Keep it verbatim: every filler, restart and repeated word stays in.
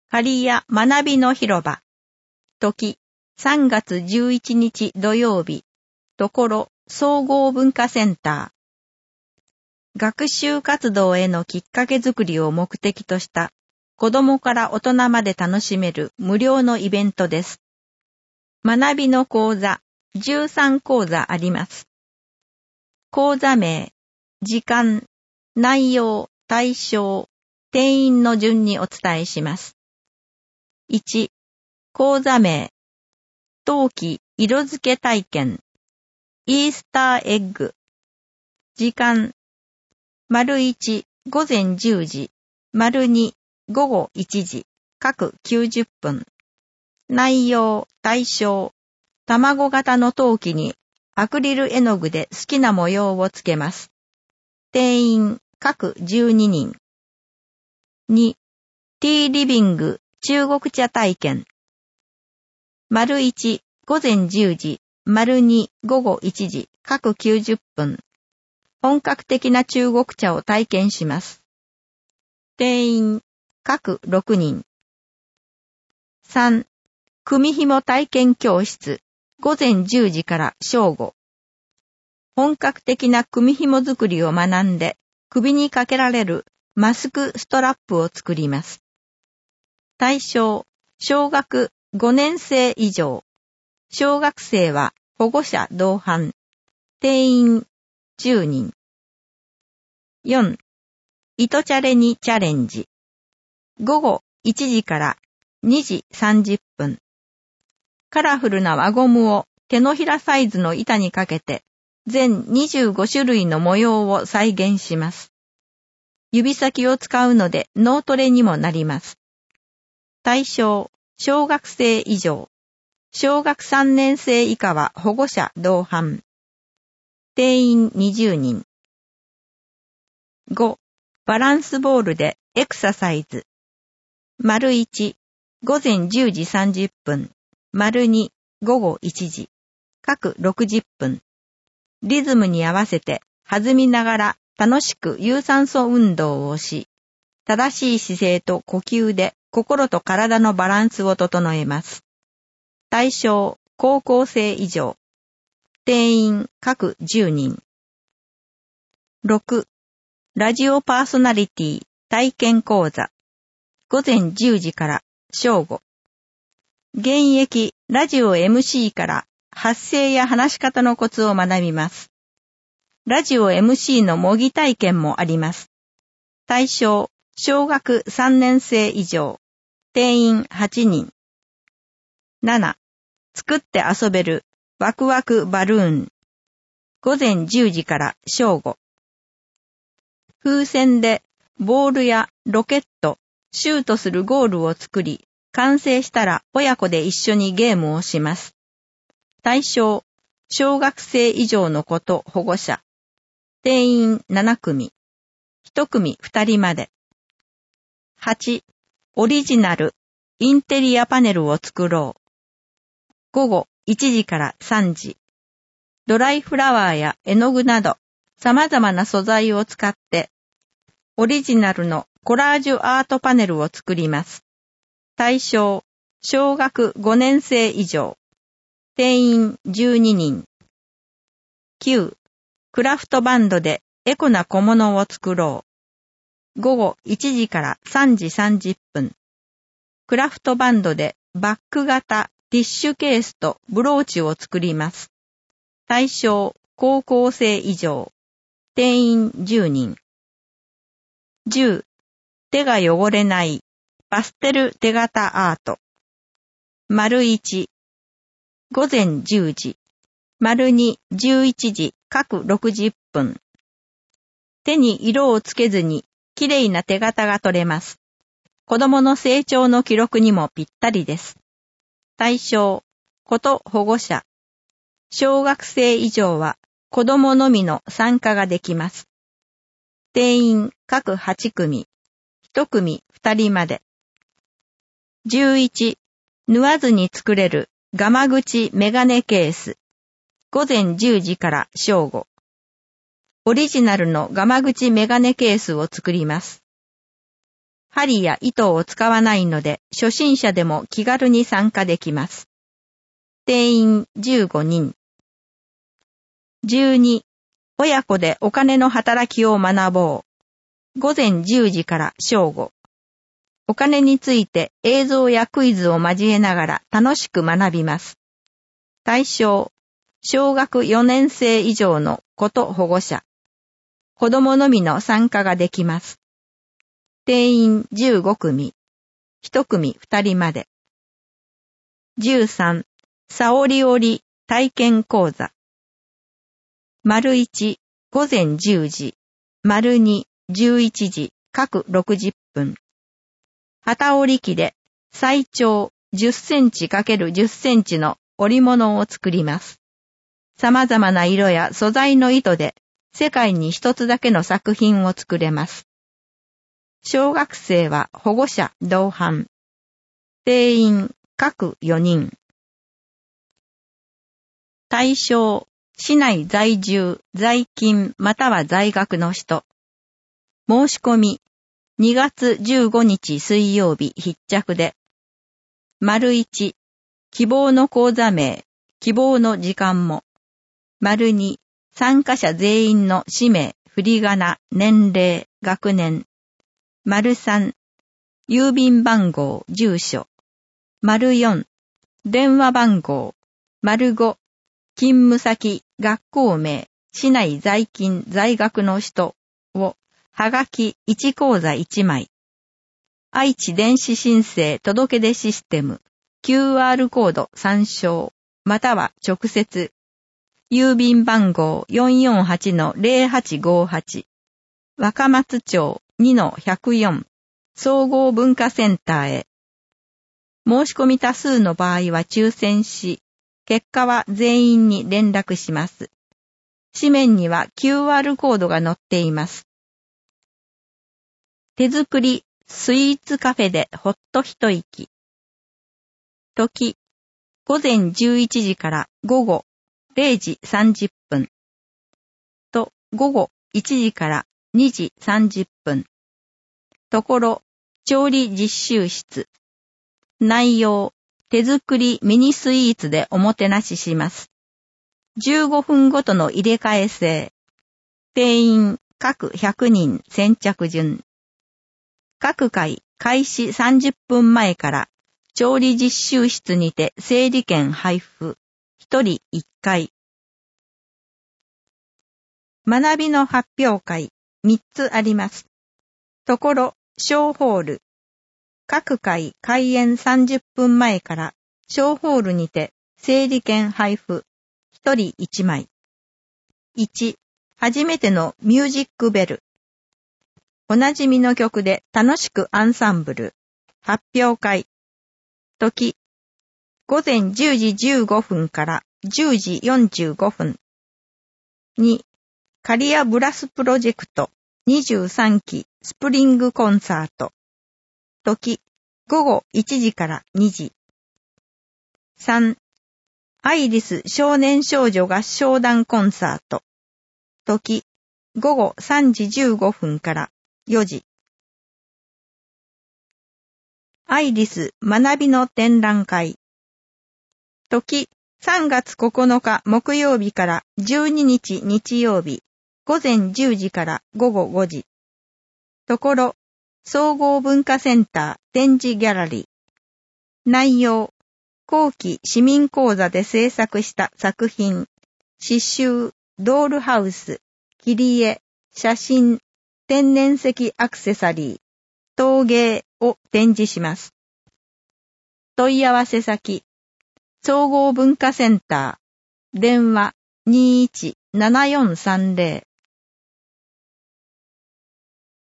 刈谷学びの広場。時、さんがつじゅういちにち土曜日。ところ、総合文化センター。学習活動へのきっかけづくりを目的とした、子供から大人まで楽しめる無料のイベントです。学びの講座、じゅうさんこうざあります。講座名、時間、内容、対象、定員の順にお伝えします。いち、講座名、陶器色付け体験、イースターエッグ、時間、丸いち、午前じゅうじ、丸に、午後いちじ、各きゅうじゅっぷん。内容、対象、卵型の陶器にアクリル絵の具で好きな模様をつけます。定員、各じゅうににん。に、ティーリビング中国茶体験。丸いち、午前じゅうじ、丸に、午後いちじ、各きゅうじゅっぷん。本格的な中国茶を体験します。定員、各ろくにん。さん、組紐体験教室、午前じゅうじから正午。本格的な組紐作りを学んで、首にかけられるマスクストラップを作ります。対象、小学ごねんせい以上。小学生は保護者同伴。定員じゅうにん。よん、糸チャレにチャレンジ。午後いちじからにじさんじゅっぷん。カラフルな輪ゴムを手のひらサイズの板にかけて、全にじゅうごしゅるいの模様を再現します。指先を使うので脳トレにもなります。対象、小学生以上。小学さんねんせい以下は保護者同伴。定員にじゅうにん。ご、バランスボールでエクササイズ。丸いち、午前じゅうじさんじゅっぷん。丸に、午後いちじ。各ろくじゅっぷん。リズムに合わせて弾みながら楽しく有酸素運動をし、正しい姿勢と呼吸で心と体のバランスを整えます。対象、高校生以上。定員、各じゅうにん。ろく、ラジオパーソナリティ体験講座。午前じゅうじから正午。現役ラジオ エムシー から発声や話し方のコツを学びます。ラジオ エムシー の模擬体験もあります。対象、小学さんねんせい以上。定員はちにん。なな、作って遊べるワクワクバルーン。午前じゅうじから正午。風船でボールやロケット、シュートするゴールを作り、完成したら親子で一緒にゲームをします。対象、小学生以上の子と保護者。定員ななくみ。いちくみふたりまで。はち、オリジナル、インテリアパネルを作ろう。午後いちじからさんじ。ドライフラワーや絵の具など、様々な素材を使って、オリジナルのコラージュアートパネルを作ります。対象、小学ごねんせい以上。定員じゅうににん。きゅう、クラフトバンドでエコな小物を作ろう。午後いちじからさんじさんじゅっぷん。クラフトバンドでバッグ型ティッシュケースとブローチを作ります。対象、高校生以上。定員じゅうにん。じゅう、手が汚れないパステル手形アート。丸いち、午前じゅうじ。丸に、じゅういちじ、各ろくじゅっぷん。手に色をつけずに、きれいな手形が取れます。子供の成長の記録にもぴったりです。対象、子と保護者。小学生以上は、子供のみの参加ができます。定員、各はちくみ。いちくみふたりまで。じゅういち、縫わずに作れるガマ口メガネケース。午前じゅうじから正午。オリジナルのガマ口メガネケースを作ります。 針や糸を使わないので、初心者でも気軽に参加できます。定員じゅうごにん。じゅうに、親子でお金の働きを学ぼう。午前じゅうじから正午。お金について映像やクイズを交えながら楽しく学びます。対象、小学よねん生以上の子と保護者。子供のみの参加ができます。定員じゅうごくみ。いちくみふたりまで。じゅうさん、さおり織り体験講座。丸いち、午前じゅうじ。丸に、じゅういちじ、各ろくじゅっぷん。機織り機で最長じゅっセンチ×じゅっセンチの織物を作ります。様々な色や素材の糸で世界に一つだけの作品を作れます。小学生は保護者同伴。定員各よにん。対象、市内在住、在勤または在学の人。申し込み、にがつじゅうごにち水曜日必着で。丸いち、希望の講座名、希望の時間も。丸に、参加者全員の氏名、振り仮名、年齢、学年。丸さん、郵便番号、住所。丸よん、電話番号。丸ご、勤務先、学校名、市内在勤、在学の人を、はがきいちこうざいちまい。愛知電子申請届出システム、キューアール コード参照、または直接。郵便番号 よんよんはちのゼロはちごはち。若松町 にのひゃくよん。総合文化センターへ。申し込み多数の場合は抽選し、結果は全員に連絡します。紙面には キューアール コードが載っています。手作りスイーツカフェでほっと一息。時、午前じゅういちじから午後れいじさんじゅっぷん。と、午後いちじからにじさんじゅっぷん。ところ、調理実習室。内容、手作りミニスイーツでおもてなしします。じゅうごふんごとの入れ替え制。定員各ひゃくにん先着順。各回開始さんじゅっぷんまえから調理実習室にて整理券配布。ひとりいっかい。学びの発表会みっつあります。ところ、小ホール。各回開演さんじゅっぷんまえから小ホールにて整理券配布。ひとりいちまい。いち、初めてのミュージックベル。おなじみの曲で楽しくアンサンブル。発表会。時、午前じゅうじじゅうごふんからじゅうじよんじゅうごふん。に、カリアブラスプロジェクトにじゅうさんきスプリングコンサート。時、午後いちじからにじ。さん、アイリス少年少女合唱団コンサート。時、午後さんじじゅうごふんからよじ。アイリス学びの展覧会。時、さんがつここのか木曜日からじゅうににち日曜日、午前じゅうじから午後ごじ。ところ、総合文化センター展示ギャラリー。内容、後期市民講座で制作した作品、刺繍、ドールハウス、切り絵、写真、天然石アクセサリー、陶芸を展示します。問い合わせ先、総合文化センター、電話 にいちななよんさんゼ